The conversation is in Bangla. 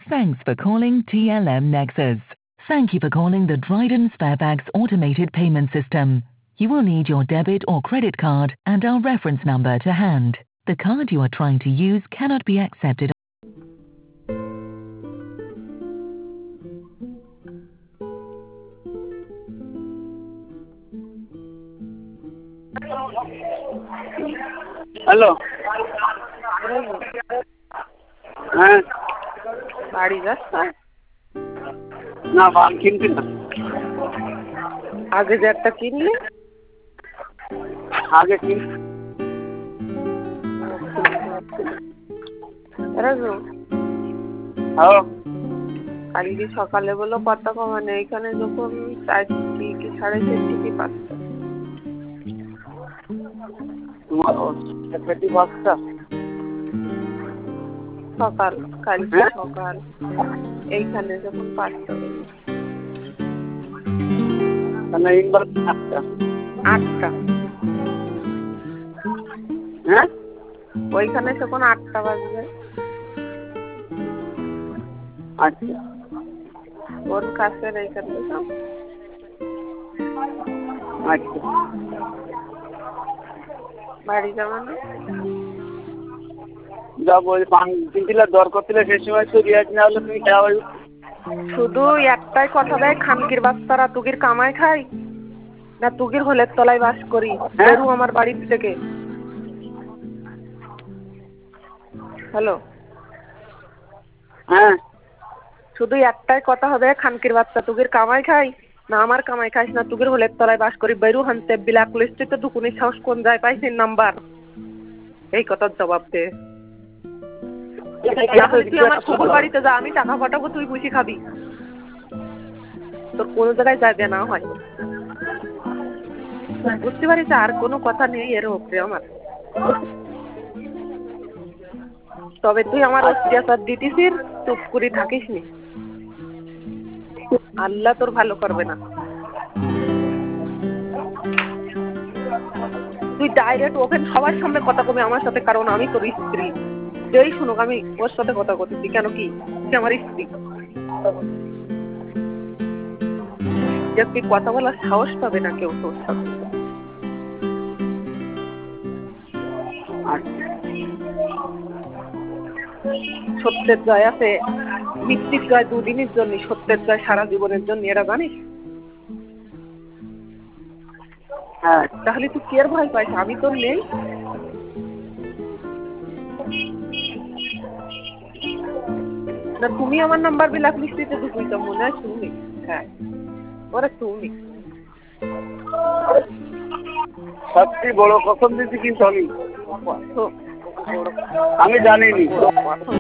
Thanks for calling TLM Nexus. Thank you for calling the Dryden Sparebags automated payment system. You will need your debit or credit card and our reference number to hand. The card you are trying to use cannot be accepted. Hello, হ্যাঁ। বাড়ি যাচ্ছ? না, পান কিনবি না। আগে যে একটা কিনলি? আগে কিন। রাজু, হ্যালো। কালকে সকালে বলো কত কমানে, এইখানে যখন 4টি কি 4:30 কি 5টা তোমার পেটি বাসটা সকাল, কালকে সকাল এইখানে যখন 5টা বলো। তাহলে ইনবার 8টা। 8টা? হ্যাঁ, ওইখানে যখন 8টা বাজবে। আচ্ছা। কোন কাছের এইখানে তো? আচ্ছা। বাড়ি যাবো না? যাবো, পান কিনছিলে দরকার ছিল সেই সময় তো রিয়াজ না হলে তুমি খাওয়া। শুধু একটাই কথা দেয়, খানকির বাচ্চারা তুগির কামাই খাই না তুগির হলের তলায় বাস করি? বেরু আমার বাড়ি থেকে। হ্যালো, হ্যাঁ, শুধু একটাই কথা হবে, খানকির বাচ্চা তুগির কামাই খাই না আমার কামাই খাইস না তুগির হলের তলায় বাস করি? বেরু হানতে ব্ল্যাক লিস্টে তো দুকুনি সাহস কোন যায় পাইছি নাম্বার? এই কথার জবাব দে। তুই আমার শ্বশুর বাড়িতে যা, আমি টাকা পাঠাবো, তুই বুঝি খাবি। তোর কোনো জায়গায় যাবে না হয়, বুঝতে পারিস? আর কোনো কথা নেই এর উপরে আমার। তবে তুই আমার অত্যাচার দিতিসির, চুপ করে থাকিস নি, আল্লাহ তোর ভালো করবে না। তুই ডাইরেক্ট ওপেন সবার সামনে কথা কবি আমার সাথে, কারণ আমি তোর স্ত্রী। যেই শুনুক আমি ওর সাথে কথা করতেছি, কেন কি সে আমার স্ত্রী। যে তুই কথা বলার সাহস পাবে না কেউ তোর সাথে। সত্যের জয় আছে, মিথ্যের জয় দুদিনের জন্য, সত্যের জয় সারা জীবনের জন্য, এরা জানিস? হ্যাঁ। তাহলে তুই কি এর ভয় পাইস? আমি তোর নেই? না তুমি আমার নাম্বার ব্ল্যাক লিস্টে ঢুকুই তো মনে হয় তুমি। হ্যাঁ, ওরা তুমি। সবচেয়ে বড় কসম দিচ্ছি কিন্তু আমি জানিনি।